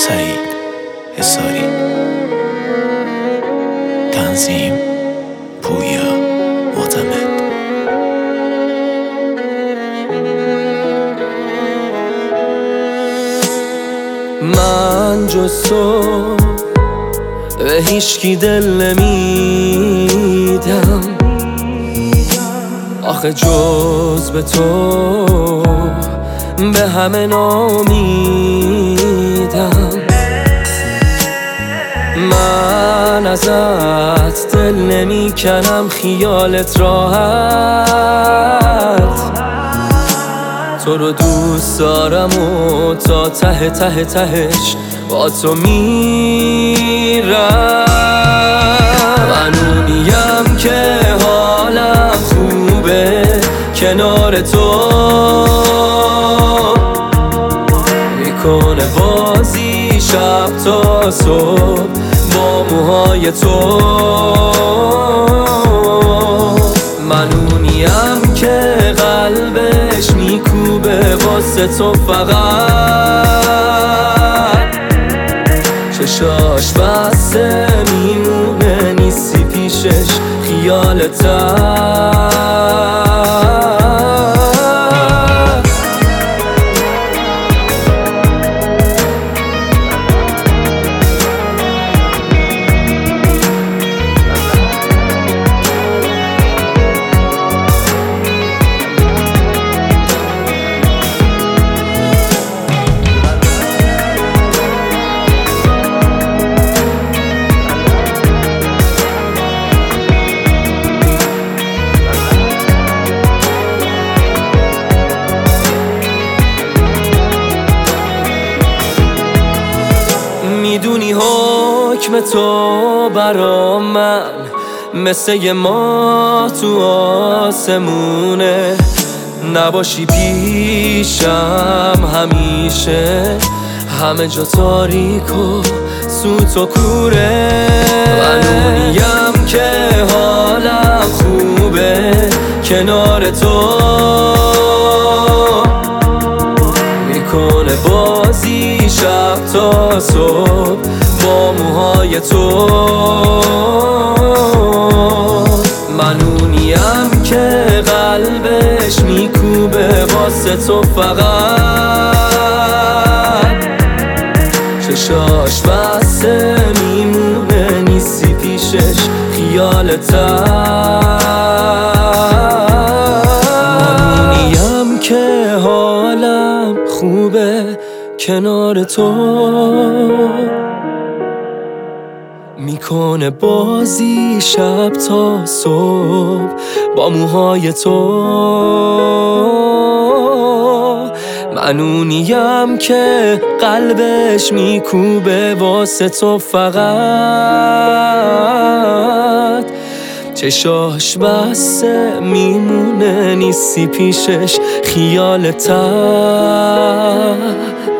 سعید حصاری. تنظیم پویا معتمد. من جز تو به هیچکی دل نمیدم، آخه جز به تو به همه نامیدم. من ازت دل نمیکنم، خیالت راحت، تو رو دوست دارم و تا ته ته تهش با تو میرم. من اونیم که حالم خوبه کنار تو، میکنه بازی شب تا صبح با موهای تو. من اونیم که قلبش میکوبه واسه تو فقط، چشاش بسته میمونه نیستی پیشش خیالتم. میدونی حکم تو برا من مثل یه ماه تو آسمونه، نباشی پیشم همیشه همه جا تاریک و سوت و کوره. من اونیم که حالم خوبه کنار تو، میکنه بازی شب تا صبح با موهای تو. من اونیم که قلبش میکوبه واسه تو فقط، چشاش بسته میمونه نیستی پیشش خیالتم. من اونیم که حالم خوبه کنار تو، میکنه بازی شب تا صبح با موهای تو. من اونیم که قلبش میکوبه واسه تو فقط، چشاش بسته میمونه نیستی پیشش خیالتم.